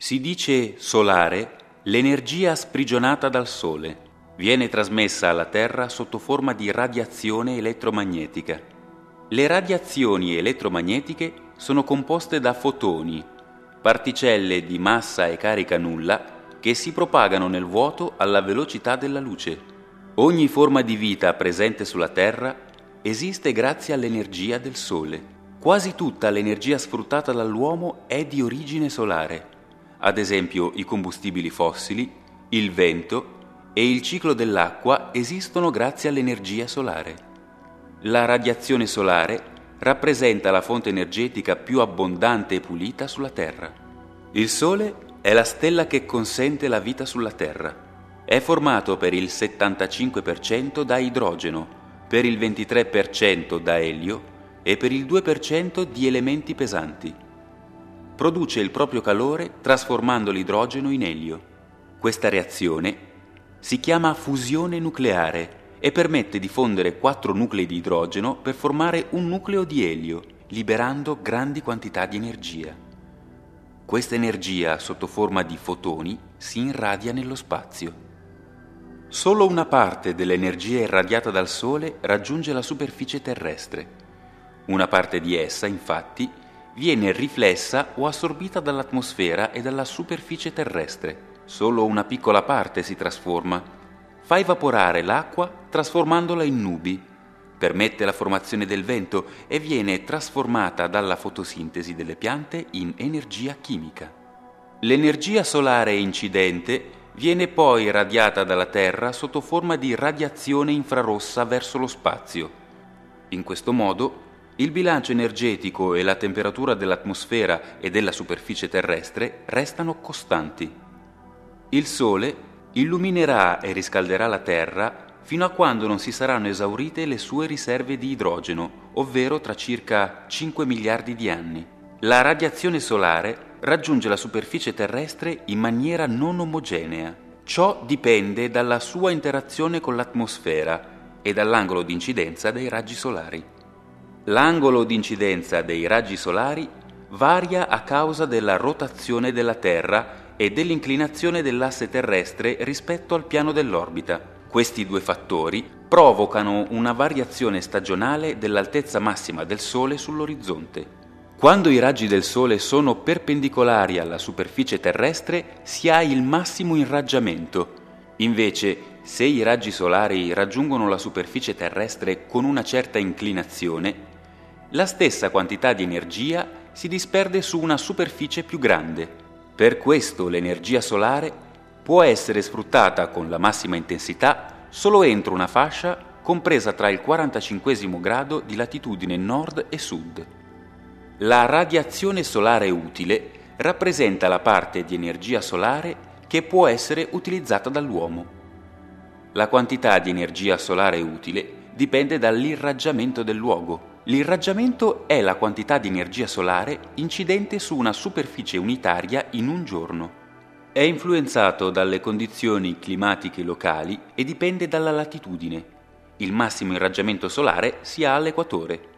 Si dice solare l'energia sprigionata dal Sole. Viene trasmessa alla Terra sotto forma di radiazione elettromagnetica. Le radiazioni elettromagnetiche sono composte da fotoni, particelle di massa e carica nulla che si propagano nel vuoto alla velocità della luce. Ogni forma di vita presente sulla Terra esiste grazie all'energia del Sole. Quasi tutta l'energia sfruttata dall'uomo è di origine solare. Ad esempio i combustibili fossili, il vento e il ciclo dell'acqua esistono grazie all'energia solare. La radiazione solare rappresenta la fonte energetica più abbondante e pulita sulla Terra. Il Sole è la stella che consente la vita sulla Terra. È formato per il 75% da idrogeno, per il 23% da elio e per il 2% di elementi pesanti. Produce il proprio calore trasformando l'idrogeno in elio. Questa reazione si chiama fusione nucleare e permette di fondere 4 nuclei di idrogeno per formare un nucleo di elio, liberando grandi quantità di energia. Questa energia, sotto forma di fotoni, si irradia nello spazio. Solo una parte dell'energia irradiata dal Sole raggiunge la superficie terrestre. Una parte di essa, infatti, viene riflessa o assorbita dall'atmosfera e dalla superficie terrestre. Solo una piccola parte si trasforma. Fa evaporare l'acqua trasformandola in nubi. Permette la formazione del vento e viene trasformata dalla fotosintesi delle piante in energia chimica. L'energia solare incidente viene poi irradiata dalla Terra sotto forma di radiazione infrarossa verso lo spazio. In questo modo, il bilancio energetico e la temperatura dell'atmosfera e della superficie terrestre restano costanti. Il Sole illuminerà e riscalderà la Terra fino a quando non si saranno esaurite le sue riserve di idrogeno, ovvero tra circa 5 miliardi di anni. La radiazione solare raggiunge la superficie terrestre in maniera non omogenea. Ciò dipende dalla sua interazione con l'atmosfera e dall'angolo di incidenza dei raggi solari. L'angolo di incidenza dei raggi solari varia a causa della rotazione della Terra e dell'inclinazione dell'asse terrestre rispetto al piano dell'orbita. Questi 2 fattori provocano una variazione stagionale dell'altezza massima del Sole sull'orizzonte. Quando i raggi del Sole sono perpendicolari alla superficie terrestre si ha il massimo irraggiamento. Invece, se i raggi solari raggiungono la superficie terrestre con una certa inclinazione, la stessa quantità di energia si disperde su una superficie più grande. Per questo l'energia solare può essere sfruttata con la massima intensità solo entro una fascia compresa tra il 45° grado di latitudine nord e sud. La radiazione solare utile rappresenta la parte di energia solare che può essere utilizzata dall'uomo. La quantità di energia solare utile dipende dall'irraggiamento del luogo. L'irraggiamento è la quantità di energia solare incidente su una superficie unitaria in un giorno. È influenzato dalle condizioni climatiche locali e dipende dalla latitudine. Il massimo irraggiamento solare si ha all'equatore.